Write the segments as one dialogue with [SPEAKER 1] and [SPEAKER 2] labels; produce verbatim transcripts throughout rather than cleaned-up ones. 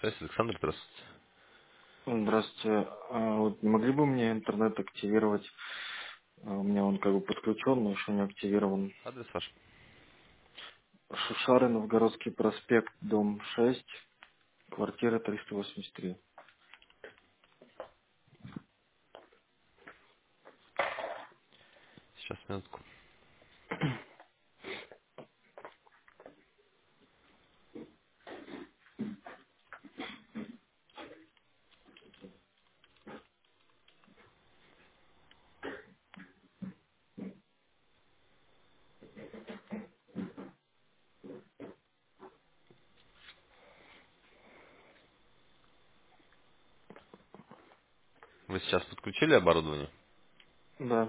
[SPEAKER 1] Связь, Александр, здравствуйте.
[SPEAKER 2] Здравствуйте. А вот не могли бы мне интернет активировать? А у меня он как бы подключен, но еще не активирован.
[SPEAKER 1] Адрес ваш?
[SPEAKER 2] Шушары, Новгородский проспект, дом шесть, квартира триста восемьдесят три.
[SPEAKER 1] Сейчас, минутку. Вы сейчас подключили оборудование?
[SPEAKER 2] Да.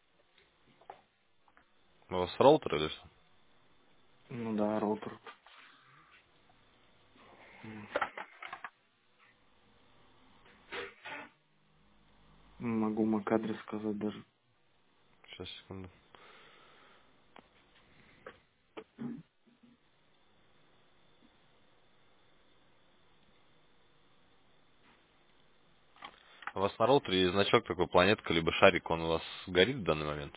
[SPEAKER 1] У вас роутер или что?
[SPEAKER 2] Ну да, роутер. Могу мак-адрес сказать даже.
[SPEAKER 1] Сейчас, секунду. У вас на роутере есть значок такой, планетка, либо шарик, он у вас горит в данный момент?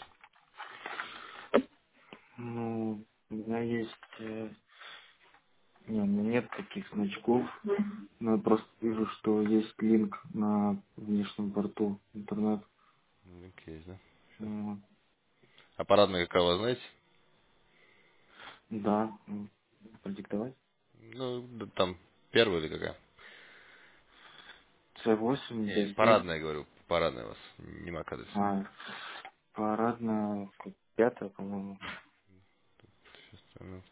[SPEAKER 2] Ну, у меня есть... э, Не, у меня нет таких значков. Но я просто вижу, что есть линк на внешнем порту интернет.
[SPEAKER 1] Линк есть, да? Сейчас.
[SPEAKER 2] Ну,
[SPEAKER 1] А парадная какая у вас, знаете?
[SPEAKER 2] да, м, продиктовать.
[SPEAKER 1] Ну, да там первая или какая?
[SPEAKER 2] С восемь,
[SPEAKER 1] Не,
[SPEAKER 2] Д семь.
[SPEAKER 1] парадная, говорю. Парадная у вас, не мак-адрес.
[SPEAKER 2] А, парадная, пятая, по-моему.
[SPEAKER 1] Сейчас, минутку.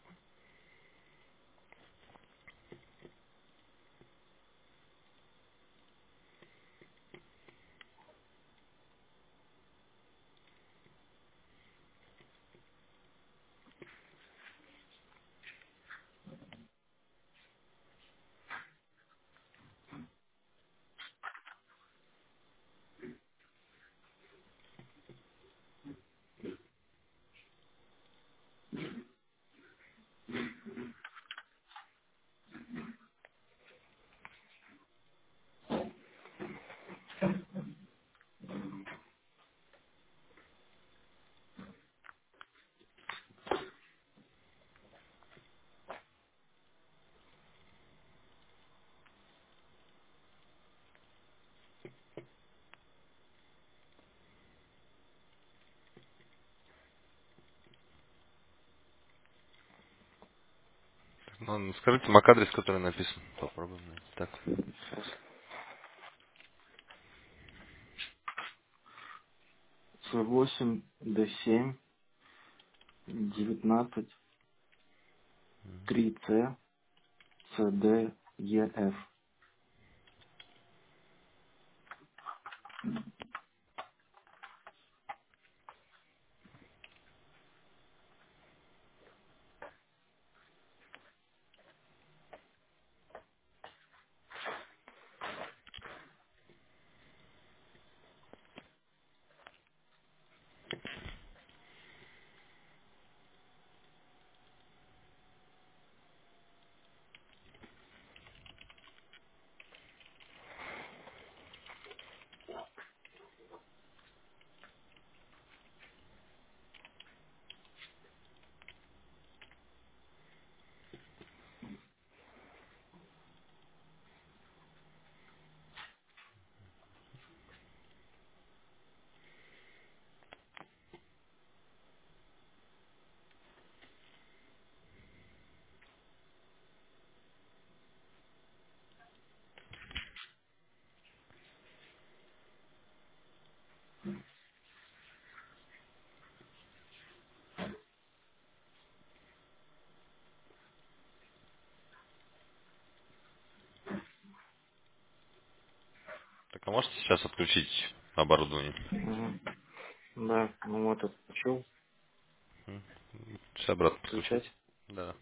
[SPEAKER 1] Ну, скажите мак-адрес, который написан. Попробуем найти. Так.
[SPEAKER 2] Сейчас. С восемь, Д семь, девятнадцать, три С, С Д, Е Ф.
[SPEAKER 1] Так, а можете сейчас отключить оборудование?
[SPEAKER 2] Мгм. Да, ну вот отключил.
[SPEAKER 1] М. Сейчас обратно
[SPEAKER 2] Включать.
[SPEAKER 1] подключайте. Да.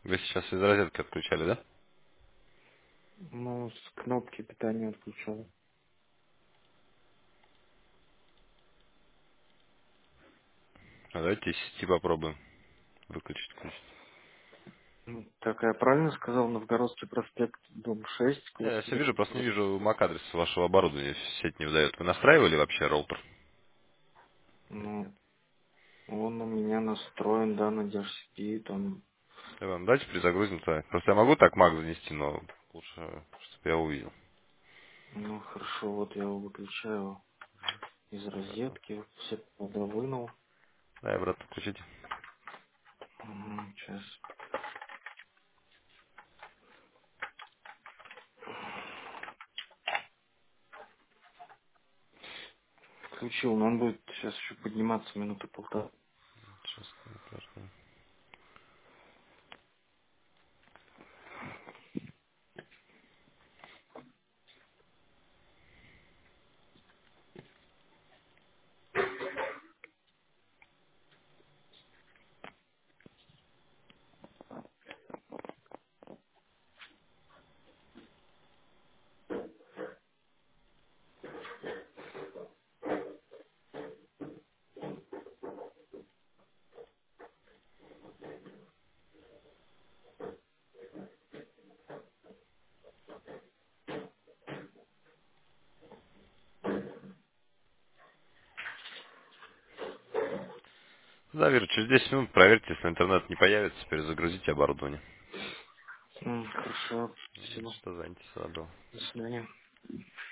[SPEAKER 1] Вы сейчас из розетки отключали, да?
[SPEAKER 2] Ну, с кнопки питания отключал.
[SPEAKER 1] А давайте из сети попробуем выключить, включить.
[SPEAKER 2] Ну, так, я правильно сказал, Новгородский проспект, дом шесть,
[SPEAKER 1] Не, я все
[SPEAKER 2] квартира
[SPEAKER 1] вижу, просто не
[SPEAKER 2] четыре.
[SPEAKER 1] вижу мак-адрес вашего оборудования, сеть не выдает. Вы настраивали вообще роутер?
[SPEAKER 2] Ну, он у меня настроен, да, на ди эйч си пи, там,
[SPEAKER 1] Иван, давайте перезагрузим-то. Просто я могу так мак занести, но лучше, чтобы я увидел.
[SPEAKER 2] ну, хорошо, вот я его выключаю из
[SPEAKER 1] Обратно.
[SPEAKER 2] розетки, вот все туда вынул.
[SPEAKER 1] Да, и обратно включите.
[SPEAKER 2] Сейчас включил, но он будет сейчас еще подниматься минуты полтора.
[SPEAKER 1] Сейчас, наверное. Да, Вера, через десять минут проверьте, если интернет не появится, перезагрузите оборудование.
[SPEAKER 2] М, Хорошо,
[SPEAKER 1] Ну,
[SPEAKER 2] спасибо.
[SPEAKER 1] что занятие добро.
[SPEAKER 2] До свидания.